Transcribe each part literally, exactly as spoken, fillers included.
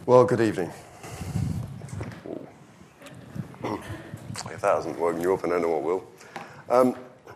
Well, good evening. If that hasn't woken you up, I don't know what will. Um,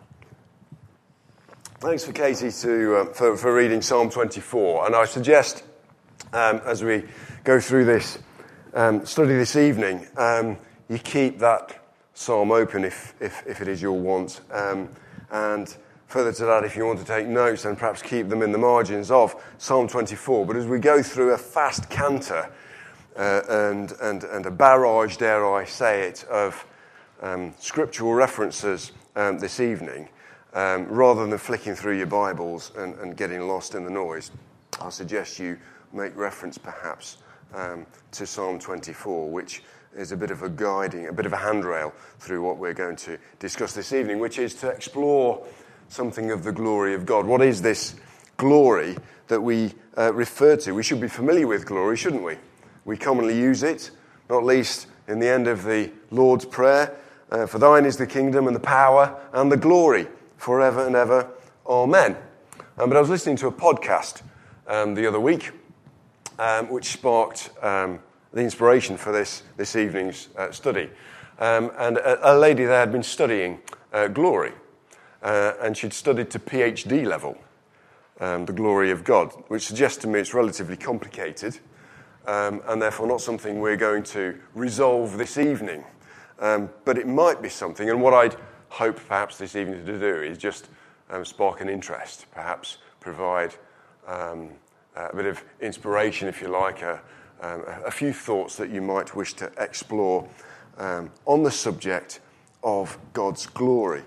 thanks for Katie to uh, for, for reading Psalm twenty-four, and I suggest um, as we go through this um, study this evening, um, you keep that psalm open if if, if it is your want, um, and further to that, if you want to take notes, then perhaps keep them in the margins of Psalm twenty-four. But as we go through a fast canter uh, and and and a barrage, dare I say it, of um, scriptural references um, this evening, um, rather than flicking through your Bibles and, and getting lost in the noise, I suggest you make reference perhaps um, to Psalm twenty-four, which is a bit of a guiding, a bit of a handrail through what we're going to discuss this evening, which is to explore something of the glory of God. What is this glory that we uh, refer to? We should be familiar with glory, shouldn't we? We commonly use it, not least in the end of the Lord's Prayer. Uh, For thine is the kingdom and the power and the glory forever and ever. Amen. Um, but I was listening to a podcast um, the other week, um, which sparked um, the inspiration for this this evening's uh, study. Um, and a, a lady there had been studying uh, glory. Uh, and she'd studied to PhD level, um, the glory of God, which suggests to me it's relatively complicated, um, and therefore not something we're going to resolve this evening. Um, but it might be something, and what I'd hope perhaps this evening to do is just um, spark an interest, perhaps provide um, a bit of inspiration, if you like, a, um, a few thoughts that you might wish to explore um, on the subject of God's glory.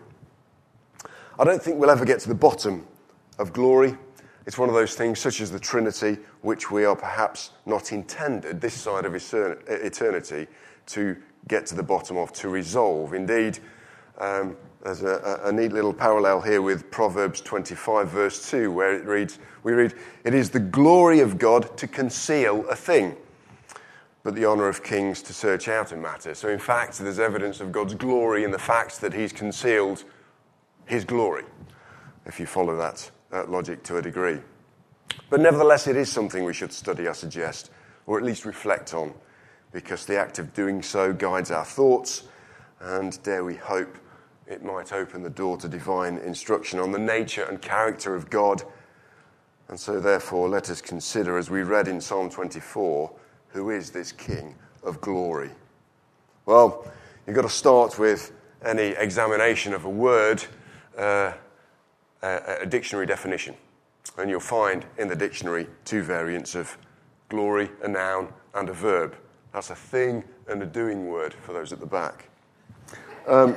I don't think we'll ever get to the bottom of glory. It's one of those things, such as the Trinity, which we are perhaps not intended, this side of eternity, to get to the bottom of, to resolve. Indeed, um, there's a, a neat little parallel here with Proverbs twenty-five, verse two, where it reads, we read, "It is the glory of God to conceal a thing, but the honour of kings to search out a matter." So in fact, there's evidence of God's glory in the fact that he's concealed his glory, if you follow that, that logic to a degree. But nevertheless, it is something we should study, I suggest, or at least reflect on, because the act of doing so guides our thoughts, and dare we hope it might open the door to divine instruction on the nature and character of God. And so therefore, let us consider, as we read in Psalm twenty-four, who is this King of glory? Well, you've got to start with any examination of a word, Uh, a, a dictionary definition. And you'll find in the dictionary two variants of glory, a noun and a verb. That's a thing and a doing word for those at the back. Um,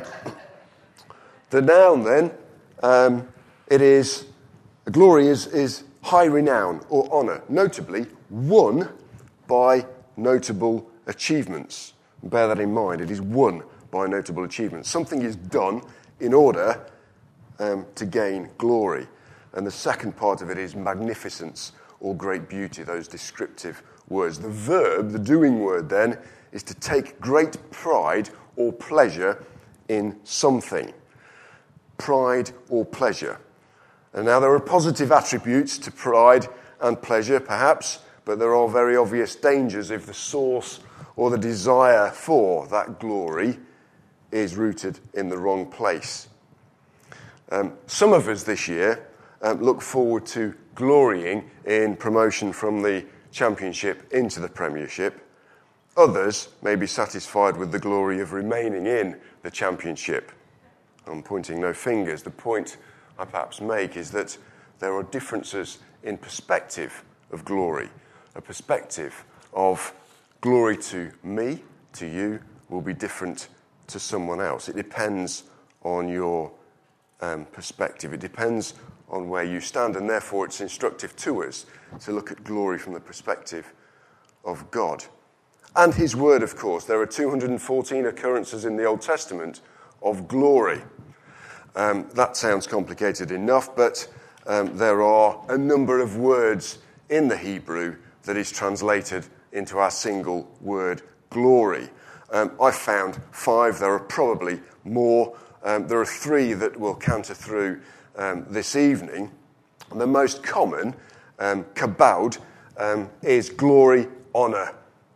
the noun then, um, it is, glory is, is high renown or honour, notably won by notable achievements. Bear that in mind, it is won by notable achievements. Something is done in order Um, to gain glory. And the second part of it is magnificence or great beauty, those descriptive words. The verb, the doing word then, is to take great pride or pleasure in something. Pride or pleasure. And now there are positive attributes to pride and pleasure, perhaps, but there are very obvious dangers if the source or the desire for that glory is rooted in the wrong place. Um, some of us this year um, look forward to glorying in promotion from the Championship into the Premiership. Others may be satisfied with the glory of remaining in the Championship. I'm pointing no fingers. The point I perhaps make is that there are differences in perspective of glory. A perspective of glory to me, to you, will be different to someone else. It depends on your Um, perspective. It depends on where you stand, and therefore it's instructive to us to look at glory from the perspective of God. And his word, of course. There are two hundred fourteen occurrences in the Old Testament of glory. Um, that sounds complicated enough, but um, there are a number of words in the Hebrew that is translated into our single word, glory. Um, I found five. There are probably more. Um, there are three that will canter through um, this evening. The most common, um, kabod, um, is glory, honour,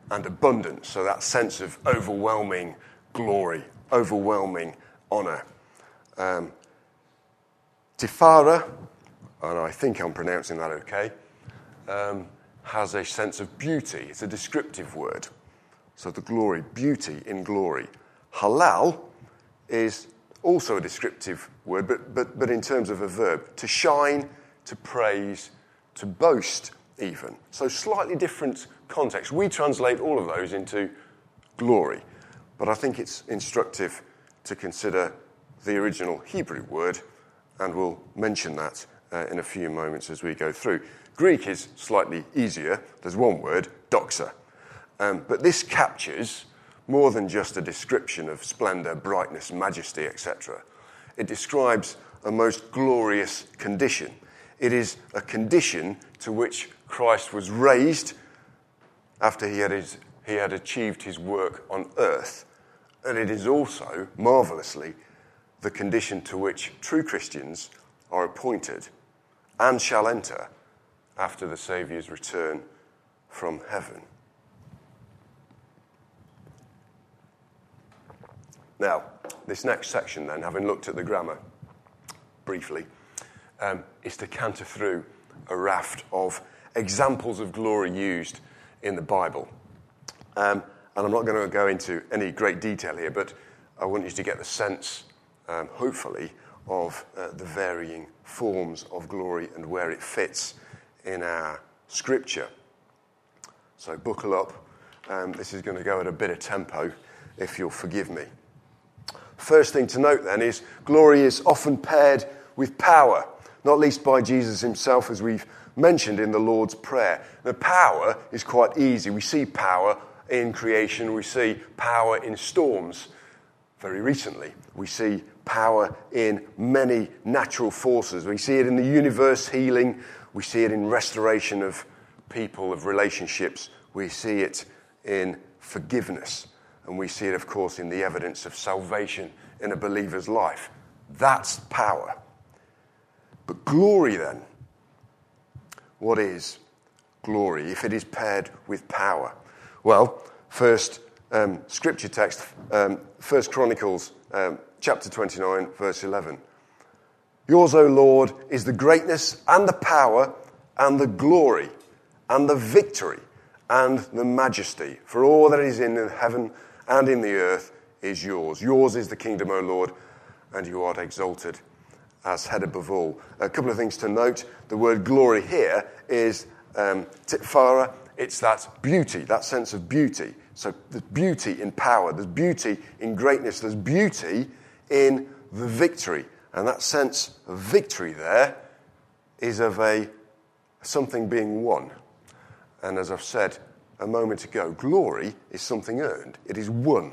and abundance. So that sense of overwhelming glory, overwhelming honour. Um, Tifara, and I think I'm pronouncing that okay, um, has a sense of beauty. It's a descriptive word. So the glory, beauty in glory. Halal is also a descriptive word, but, but, but in terms of a verb. To shine, to praise, to boast even. So slightly different context. We translate all of those into glory, but I think it's instructive to consider the original Hebrew word, and we'll mention that uh, in a few moments as we go through. Greek is slightly easier. There's one word, doxa. Um, but this captures more than just a description of splendour, brightness, majesty, et cetera. It describes a most glorious condition. It is a condition to which Christ was raised after he had, his, he had achieved his work on earth. And it is also, marvellously, the condition to which true Christians are appointed and shall enter after the Saviour's return from heaven. Now, this next section then, having looked at the grammar briefly, um, is to canter through a raft of examples of glory used in the Bible. Um, and I'm not going to go into any great detail here, but I want you to get the sense, um, hopefully, of uh, the varying forms of glory and where it fits in our scripture. So buckle up. Um, this is going to go at a bit of tempo, if you'll forgive me. First thing to note then is glory is often paired with power, not least by Jesus himself, as we've mentioned in the Lord's Prayer. The power is quite easy. We see power in creation. We see power in storms very recently. We see power in many natural forces. We see it in the universe healing. We see it in restoration of people, of relationships. We see it in forgiveness. And we see it, of course, in the evidence of salvation in a believer's life. That's power. But glory, then, what is glory if it is paired with power? Well, first um, scripture text, um, First Chronicles, um, chapter twenty-nine, verse eleven. Yours, O Lord, is the greatness and the power and the glory and the victory and the majesty, for all that is in heaven and in the earth is yours. Yours is the kingdom, O Lord, and you art exalted as head above all. A couple of things to note. The word glory here is um, tifara. It's that beauty, that sense of beauty. So there's beauty in power. There's beauty in greatness. There's beauty in the victory. And that sense of victory there is of a something being won. And as I've said a moment ago, glory is something earned. It is won.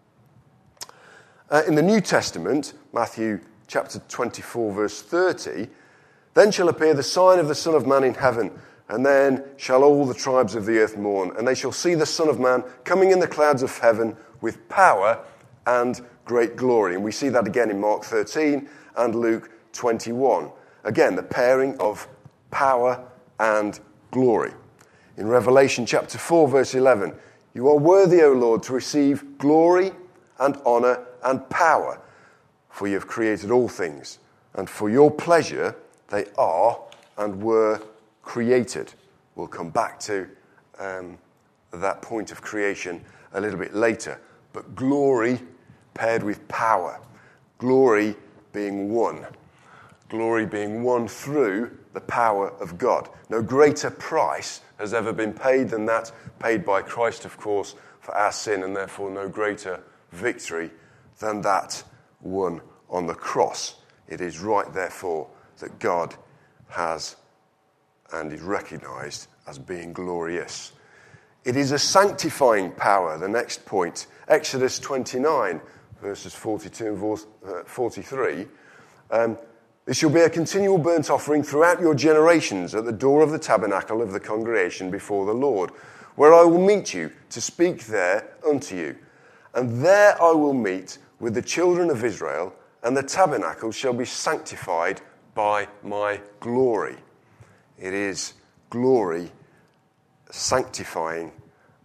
Uh, in the New Testament, Matthew chapter twenty-four, verse thirty, then shall appear the sign of the Son of Man in heaven, and then shall all the tribes of the earth mourn, and they shall see the Son of Man coming in the clouds of heaven with power and great glory. And we see that again in Mark thirteen and Luke twenty-one. Again, the pairing of power and glory. In Revelation chapter four, verse eleven, you are worthy, O Lord, to receive glory and honour and power, for you have created all things, and for your pleasure they are and were created. We'll come back to um, that point of creation a little bit later. But glory paired with power, glory being won, glory being won through the power of God. No greater price has ever been paid than that, paid by Christ, of course, for our sin, and therefore no greater victory than that won on the cross. It is right, therefore, that God has and is recognised as being glorious. It is a sanctifying power, the next point. Exodus twenty-nine, verses forty-two and forty-three. Um, This shall be a continual burnt offering throughout your generations at the door of the tabernacle of the congregation before the Lord, where I will meet you to speak there unto you. And there I will meet with the children of Israel, and the tabernacle shall be sanctified by my glory. It is glory sanctifying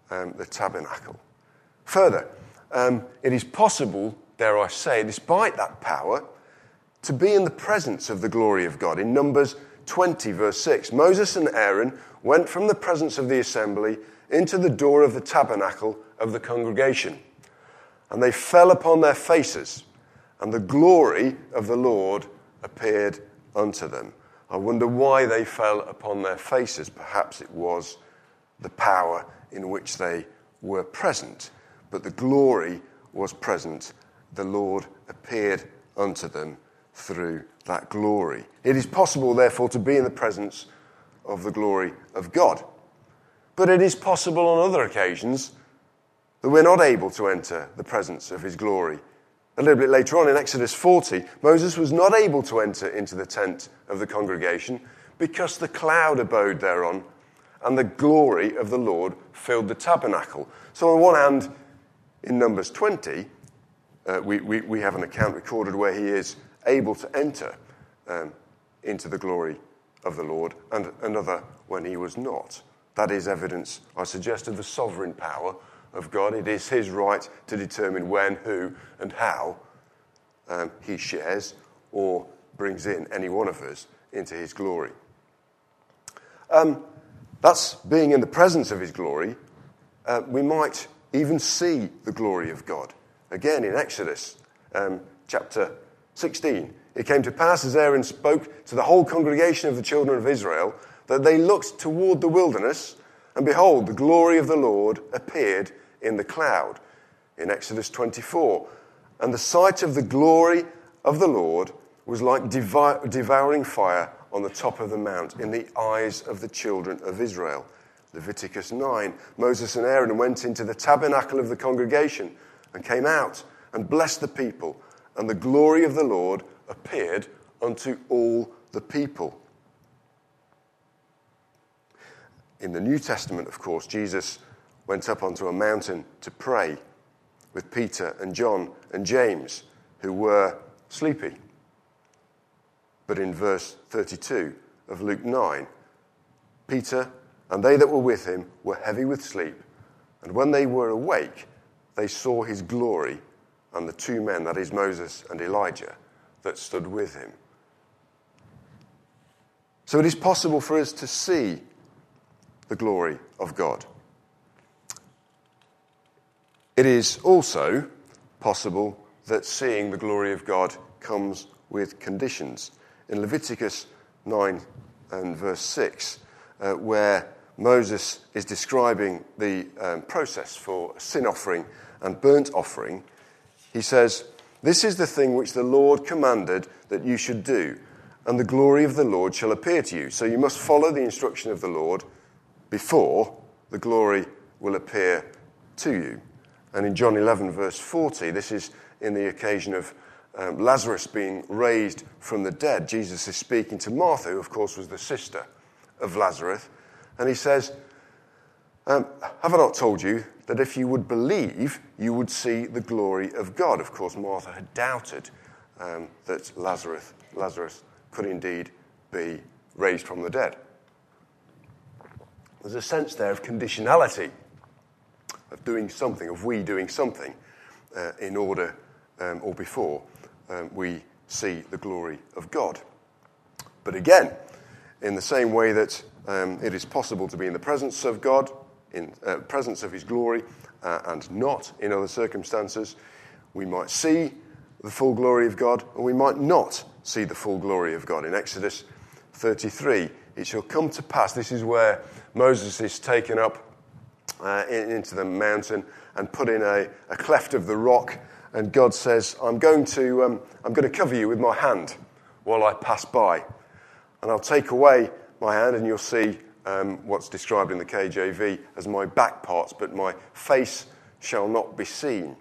um, the tabernacle. Further, um, it is possible, dare I say, despite that power, to be in the presence of the glory of God. In Numbers twenty, verse six, Moses and Aaron went from the presence of the assembly into the door of the tabernacle of the congregation, and they fell upon their faces, and the glory of the Lord appeared unto them. I wonder why they fell upon their faces. Perhaps it was the power in which they were present, but the glory was present. The Lord appeared unto them through that glory. It is possible, therefore, to be in the presence of the glory of God. But it is possible on other occasions that we're not able to enter the presence of his glory. A little bit later on in Exodus forty, Moses was not able to enter into the tent of the congregation because the cloud abode thereon and the glory of the Lord filled the tabernacle. So on one hand, in Numbers twenty, uh, we, we, we have an account recorded where he is able to enter um, into the glory of the Lord, and another when he was not. That is evidence, I suggest, of the sovereign power of God. It is his right to determine when, who, and how um, he shares or brings in any one of us into his glory. Um, that's being in the presence of his glory. Uh, we might even see the glory of God. Again, in Exodus um, chapter sixteen, it came to pass as Aaron spoke to the whole congregation of the children of Israel that they looked toward the wilderness, and behold, the glory of the Lord appeared in the cloud. In Exodus twenty-four, and the sight of the glory of the Lord was like devour- devouring fire on the top of the mount in the eyes of the children of Israel. Leviticus nine, Moses and Aaron went into the tabernacle of the congregation and came out and blessed the people, and the glory of the Lord appeared unto all the people. In the New Testament, of course, Jesus went up onto a mountain to pray with Peter and John and James, who were sleepy. But in verse thirty-two of Luke nine, Peter and they that were with him were heavy with sleep, and when they were awake, they saw his glory and the two men, that is Moses and Elijah, that stood with him. So it is possible for us to see the glory of God. It is also possible that seeing the glory of God comes with conditions. In Leviticus nine and verse six, uh, where Moses is describing the um, process for sin offering and burnt offering, he says, "This is the thing which the Lord commanded that you should do, and the glory of the Lord shall appear to you." So you must follow the instruction of the Lord before the glory will appear to you. And in John eleven, verse forty, this is in the occasion of um, Lazarus being raised from the dead. Jesus is speaking to Martha, who of course was the sister of Lazarus, and he says, um, "Have I not told you that if you would believe, you would see the glory of God?" Of course, Martha had doubted um, that Lazarus, Lazarus could indeed be raised from the dead. There's a sense there of conditionality, of doing something, of we doing something uh, in order um, or before um, we see the glory of God. But again, in the same way that um, it is possible to be in the presence of God, in uh, presence of his glory, uh, and not in other circumstances, we might see the full glory of God, or we might not see the full glory of God. In Exodus thirty-three, it shall come to pass, this is where Moses is taken up uh, in, into the mountain and put in a, a cleft of the rock, and God says, I'm going to um, I'm going to cover you with my hand while I pass by, and I'll take away my hand, and you'll see um, what's described in the K J V as my back parts, but my face shall not be seen.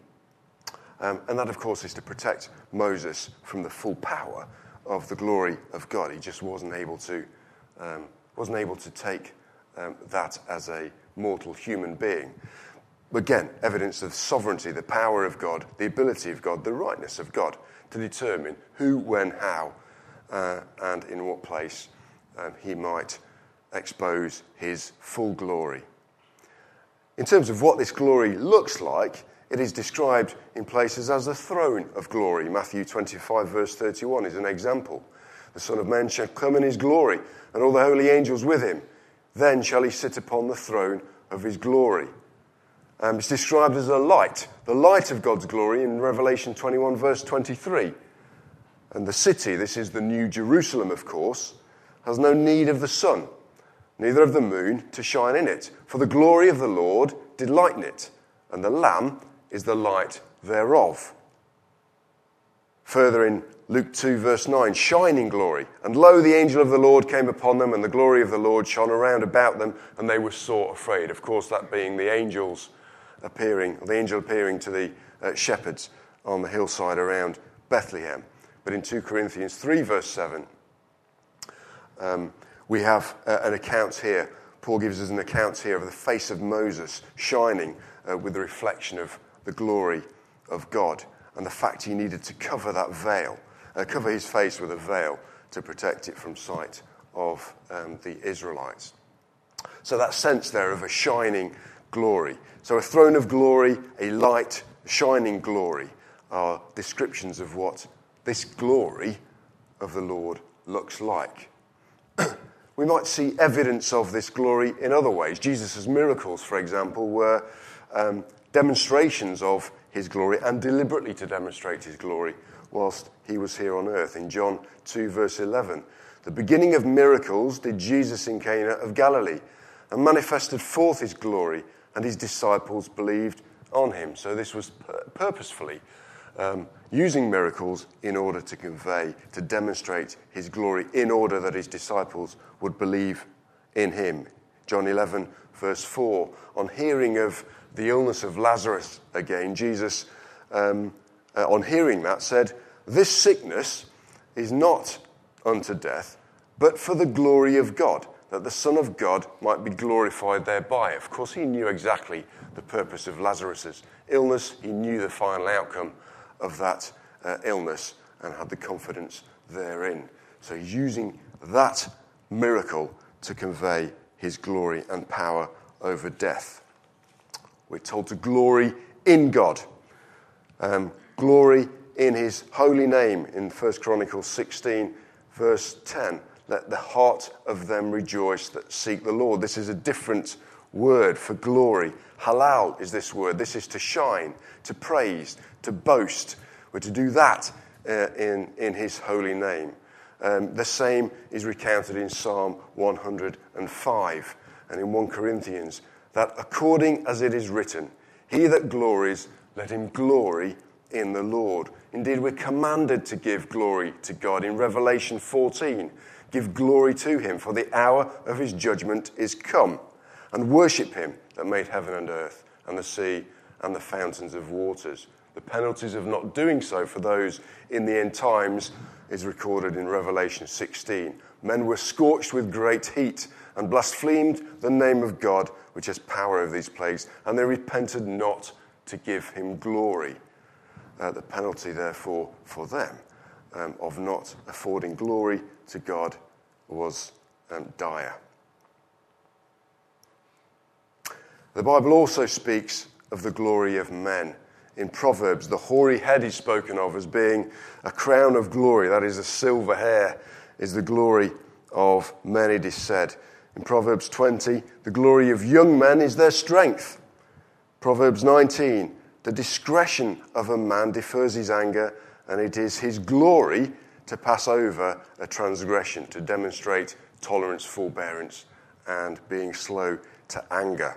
Um, and that, of course, is to protect Moses from the full power of the glory of God. He just wasn't able to um, wasn't able to take um, that as a mortal human being. Again, evidence of sovereignty, the power of God, the ability of God, the rightness of God to determine who, when, how, uh, and in what place um, he might expose his full glory. In terms of what this glory looks like, it is described in places as the throne of glory. Matthew twenty-five, verse thirty-one is an example. The Son of Man shall come in his glory, and all the holy angels with him. Then shall he sit upon the throne of his glory. Um, it's described as a light, the light of God's glory in Revelation twenty-one, verse twenty-three. And the city, this is the New Jerusalem, of course, has no need of the sun, neither of the moon to shine in it. For the glory of the Lord did lighten it, and the Lamb is the light thereof. Further in Luke two, verse nine, shining glory. And lo, the angel of the Lord came upon them, and the glory of the Lord shone around about them, and they were sore afraid. Of course, that being the angels appearing, or the angel appearing to the uh, shepherds on the hillside around Bethlehem. But in two Corinthians three, verse seven, um, we have uh, an account here. Paul gives us an account here of the face of Moses shining uh, with the reflection of the glory of God, and the fact he needed to cover that veil, uh, cover his face with a veil to protect it from sight of um, the Israelites. So that sense there of a shining glory. So a throne of glory, a light, shining glory are descriptions of what this glory of the Lord looks like. We might see evidence of this glory in other ways. Jesus' miracles, for example, were um, demonstrations of his glory, and deliberately to demonstrate his glory whilst he was here on earth. In John two, verse eleven, the beginning of miracles did Jesus in Cana of Galilee, and manifested forth his glory, and his disciples believed on him. So this was purposefully um, using miracles in order to convey, to demonstrate his glory, in order that his disciples would believe in him. John eleven, verse four, on hearing of the illness of Lazarus again, Jesus, um, uh, on hearing that, said, "This sickness is not unto death, but for the glory of God, that the Son of God might be glorified thereby." Of course, he knew exactly the purpose of Lazarus' illness. He knew the final outcome of that uh, illness and had the confidence therein. So using that miracle to convey his glory and power over death. We're told to glory in God. Um, glory in his holy name in First Chronicles sixteen, verse ten. Let the heart of them rejoice that seek the Lord. This is a different word for glory. Halal is this word. This is to shine, to praise, to boast. We're to do that uh, in, in his holy name. Um, the same is recounted in Psalm one hundred five and in First Corinthians, that according as it is written, he that glories, let him glory in the Lord. Indeed, we're commanded to give glory to God. In Revelation fourteen, give glory to him, for the hour of his judgment is come, and worship him that made heaven and earth, and the sea, and the fountains of waters. The penalties of not doing so for those in the end times is recorded in Revelation sixteen. Men were scorched with great heat, and blasphemed the name of God, which has power over these plagues, and they repented not to give him glory. Uh, the penalty, therefore, for them um, of not affording glory to God was um, dire. The Bible also speaks of the glory of men. In Proverbs, the hoary head is spoken of as being a crown of glory. That is, the silver hair is the glory of men, it is said. In Proverbs twenty, the glory of young men is their strength. Proverbs nineteen, the discretion of a man defers his anger, and it is his glory to pass over a transgression, to demonstrate tolerance, forbearance, and being slow to anger.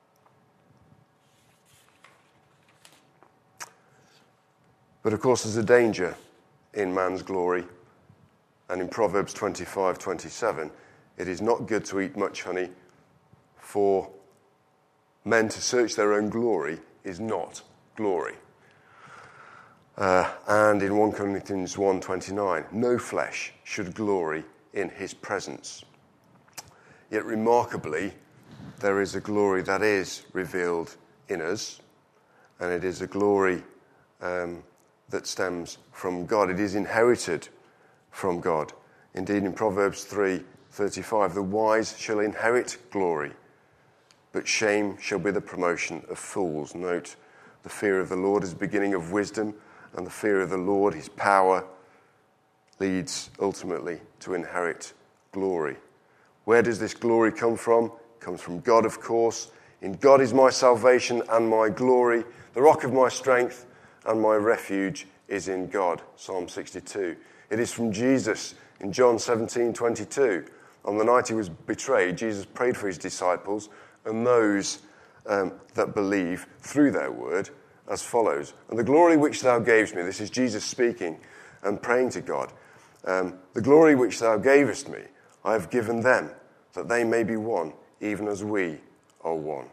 But of course, there's a danger in man's glory. And in Proverbs twenty-five twenty-seven, it is not good to eat much honey, for men to search their own glory is not glory. Uh, and in First Corinthians one twenty-nine, no flesh should glory in his presence. Yet remarkably, there is a glory that is revealed in us, and it is a glory um, that stems from God. It is inherited from God. Indeed, in Proverbs three thirty-five, the wise shall inherit glory, but shame shall be the promotion of fools. Note, the fear of the Lord is the beginning of wisdom, and the fear of the Lord, his power, leads ultimately to inherit glory. Where does this glory come from? It comes from God, of course. In God is my salvation and my glory. The rock of my strength and my refuge is in God. Psalm sixty-two. It is from Jesus in John seventeen twenty-two. On the night he was betrayed, Jesus prayed for his disciples and those um, that believe through their word as follows. And the glory which thou gavest me, this is Jesus speaking and praying to God. Um, the glory which thou gavest me, I have given them, that they may be one, even as we are one.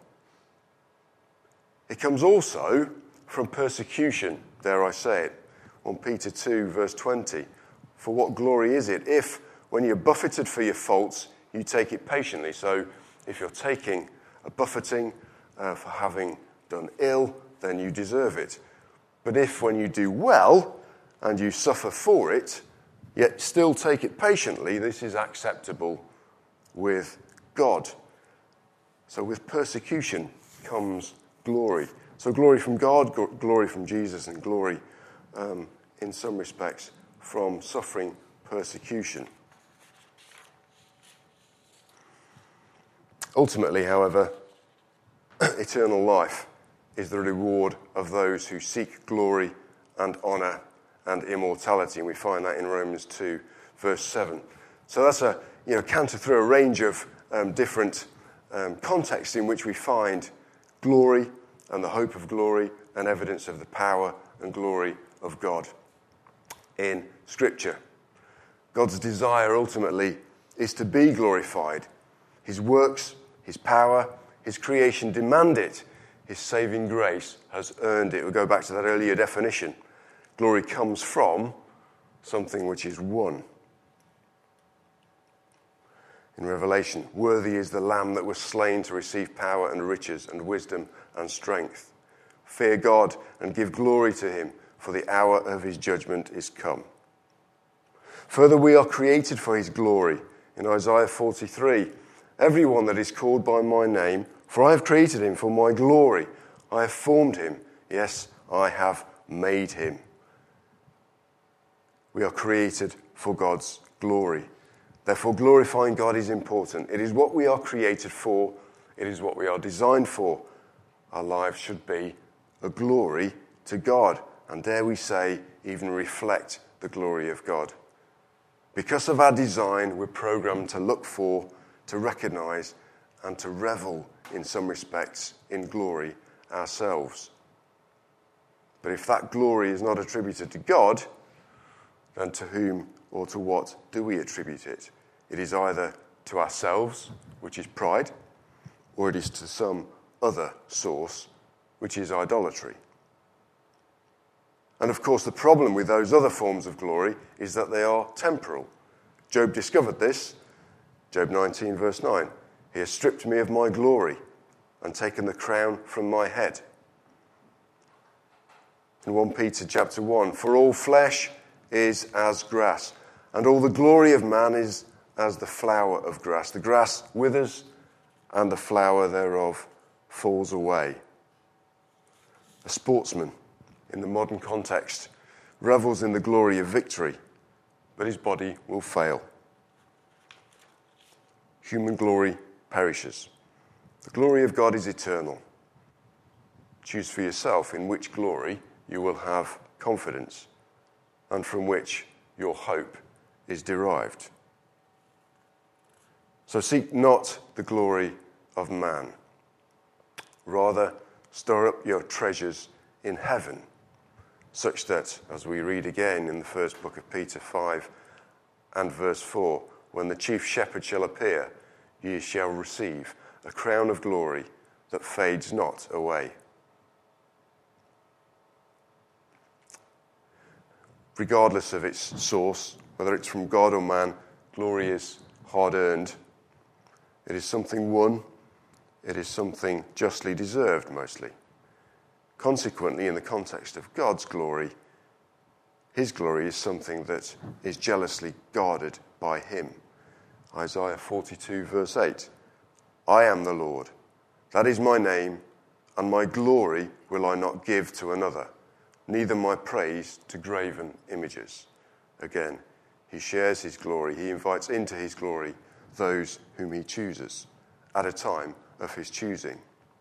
It comes also from persecution, dare I say it. First Peter two, verse twenty. For what glory is it if, when you're buffeted for your faults, you take it patiently? So if you're taking a buffeting uh, for having done ill, then you deserve it. But if when you do well and you suffer for it, yet still take it patiently, this is acceptable with God. So with persecution comes glory. So glory from God, glory from Jesus, and glory, um, in some respects, from suffering persecution. Ultimately, however, eternal life is the reward of those who seek glory and honour and immortality, and we find that in Romans two, verse seven. So that's a you know canter through a range of um, different um, contexts in which we find glory and the hope of glory and evidence of the power and glory of God in Scripture. God's desire ultimately is to be glorified. His works, his power, his creation demand it. His saving grace has earned it. We'll go back to that earlier definition. Glory comes from something which is won. In Revelation, worthy is the Lamb that was slain to receive power and riches and wisdom and strength. Fear God and give glory to him, for the hour of his judgment is come. Further, we are created for his glory. In Isaiah forty-three, everyone that is called by my name, for I have created him for my glory. I have formed him. Yes, I have made him. We are created for God's glory. Therefore, glorifying God is important. It is what we are created for. It is what we are designed for. Our lives should be a glory to God. And dare we say, even reflect the glory of God. Because of our design, we're programmed to look for, to recognize, and to revel, in some respects, in glory ourselves. But if that glory is not attributed to God, then to whom or to what do we attribute it? It is either to ourselves, which is pride, or it is to some other source, which is idolatry. And of course, the problem with those other forms of glory is that they are temporal. Job discovered this. Job nineteen, verse nine. He has stripped me of my glory and taken the crown from my head. In First Peter chapter one, for all flesh is as grass, and all the glory of man is as the flower of grass. The grass withers, and the flower thereof falls away. A sportsman, in the modern context, revels in the glory of victory, but his body will fail. Human glory perishes. The glory of God is eternal. Choose for yourself in which glory you will have confidence and from which your hope is derived. So seek not the glory of man. Rather, store up your treasures in heaven, such that, as we read again in the first book of Peter five and verse four, when the chief shepherd shall appear, ye shall receive a crown of glory that fades not away. Regardless of its source, whether it's from God or man, glory is hard-earned. It is something won. It is something justly deserved, mostly. Consequently, in the context of God's glory, his glory is something that is jealously guarded by him. Isaiah forty-two, verse eight. I am the Lord. That is my name, and my glory will I not give to another, neither my praise to graven images. Again, he shares his glory. He invites into his glory those whom he chooses at a time of his choosing.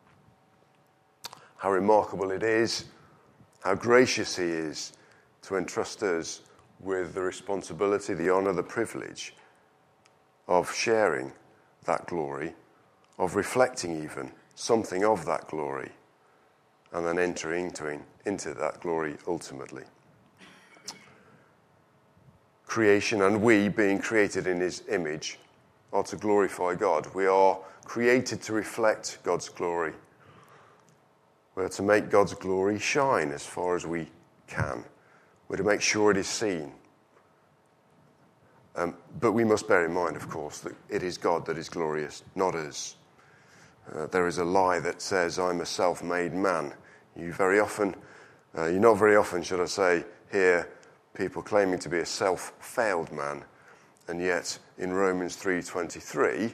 How remarkable it is, how gracious he is to entrust us with the responsibility, the honour, the privilege of sharing that glory, of reflecting even something of that glory, and then entering into, into that glory ultimately. Creation and we, being created in his image, are to glorify God. We are created to reflect God's glory. We're to make God's glory shine as far as we can. We're to make sure it is seen. Um, but we must bear in mind, of course, that it is God that is glorious, not us. Uh, there is a lie that says, I'm a self-made man. You very often, uh, you not very often, should I say, hear people claiming to be a self-failed man. And yet, in Romans three twenty-three,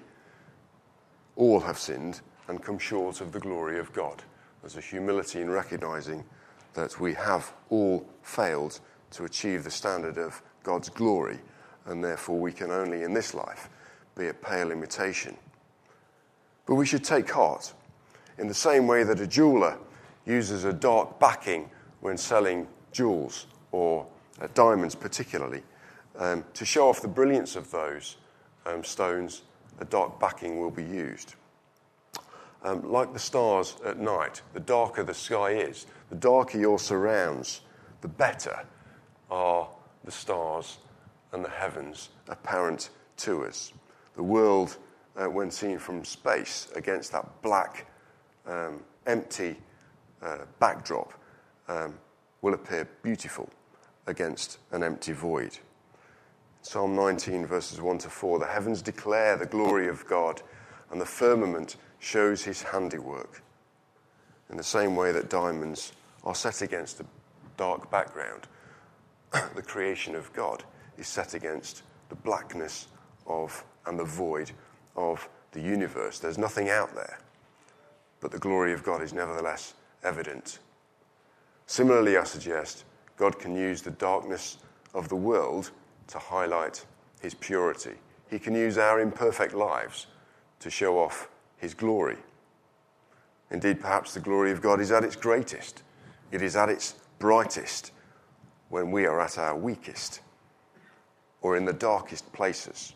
all have sinned and come short of the glory of God. There's a humility in recognizing that we have all failed to achieve the standard of God's glory, and therefore we can only in this life be a pale imitation. But we should take heart in the same way that a jeweler uses a dark backing when selling jewels, or uh, diamonds particularly, um, to show off the brilliance of those um, stones. A dark backing will be used. Um, like the stars at night, the darker the sky is, the darker your surrounds, the better are the stars and the heavens apparent to us. The world, uh, when seen from space against that black, um, empty uh, backdrop, um, will appear beautiful against an empty void. Psalm nineteen, verses one to four, the heavens declare the glory of God, and the firmament shows his handiwork. In the same way that diamonds are set against a dark background, the creation of God is set against the blackness of and the void of the universe. There's nothing out there, but the glory of God is nevertheless evident. Similarly, I suggest God can use the darkness of the world to highlight his purity. He can use our imperfect lives to show off his glory. Indeed, perhaps the glory of God is at its greatest. It is at its brightest when we are at our weakest or in the darkest places.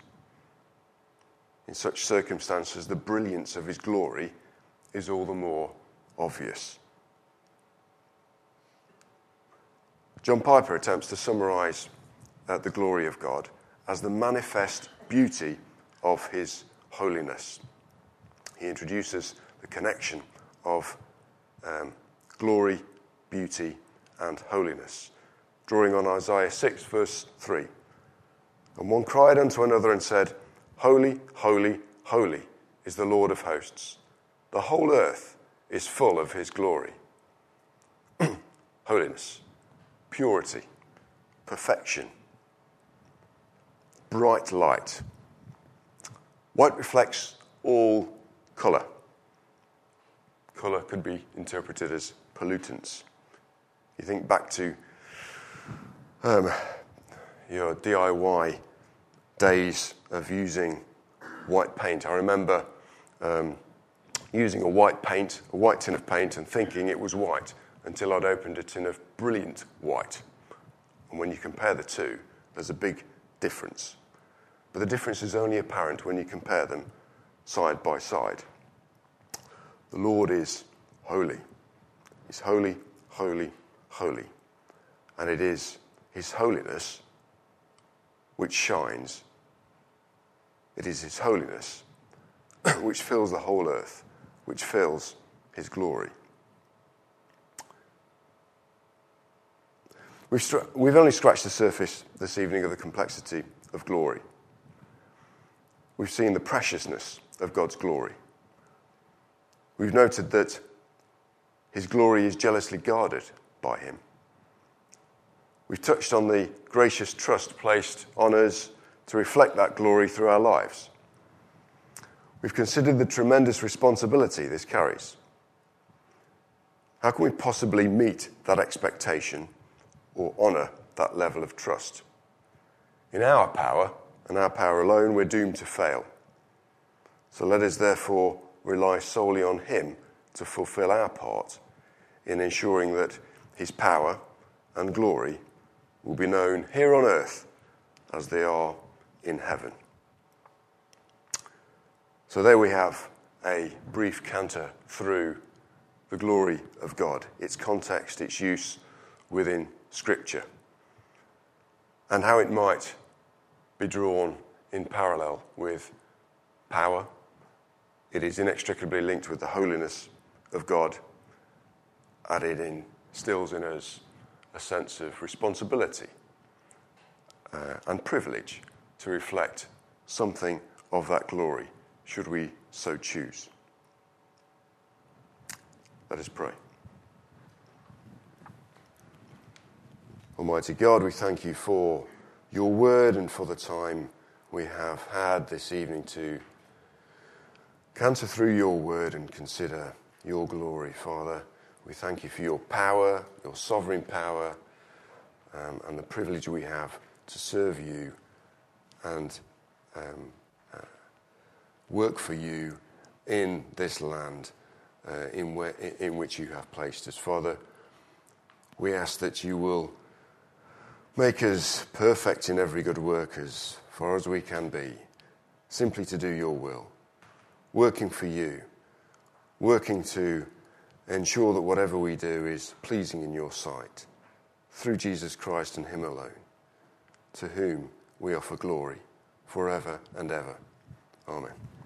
In such circumstances, the brilliance of his glory is all the more obvious. John Piper attempts to summarize uh, the glory of God as the manifest beauty of his holiness. He introduces the connection of um, glory, beauty, and holiness, drawing on Isaiah six, verse three. And one cried unto another and said, Holy, holy, holy is the Lord of hosts. The whole earth is full of his glory. Holiness, purity, perfection, bright light. White reflects all colour. Colour could be interpreted as pollutants. You think back to um, your D I Y days of using white paint. I remember um, using a white paint, a white tin of paint, and thinking it was white until I'd opened a tin of brilliant white. And when you compare the two, there's a big difference. But the difference is only apparent when you compare them side by side. The Lord is holy. He's holy, holy, holy. And it is his holiness which shines. It is his holiness which fills the whole earth, which fills his glory. We've, str- we've only scratched the surface this evening of the complexity of glory. We've seen the preciousness of God's glory. We've noted that his glory is jealously guarded by him. We've touched on the gracious trust placed on us to reflect that glory through our lives. We've considered the tremendous responsibility this carries. How can we possibly meet that expectation or honour that level of trust? In our power, and our power alone, we're doomed to fail. So let us therefore rely solely on him to fulfil our part in ensuring that his power and glory will be known here on earth as they are in heaven. So there we have a brief canter through the glory of God, its context, its use within Scripture, and how it might be drawn in parallel with power. It is inextricably linked with the holiness of God, and it instills in us a sense of responsibility uh, and privilege to reflect something of that glory, should we so choose. Let us pray. Almighty God, we thank you for your word and for the time we have had this evening to canter through your word and consider your glory, Father. We thank you for your power, your sovereign power, um, and the privilege we have to serve you and um, uh, work for you in this land uh, in, where, in which you have placed us. Father, we ask that you will make us perfect in every good work as far as we can be, simply to do your will, working for you, working to ensure that whatever we do is pleasing in your sight, through Jesus Christ and him alone, to whom we offer glory forever and ever. Amen.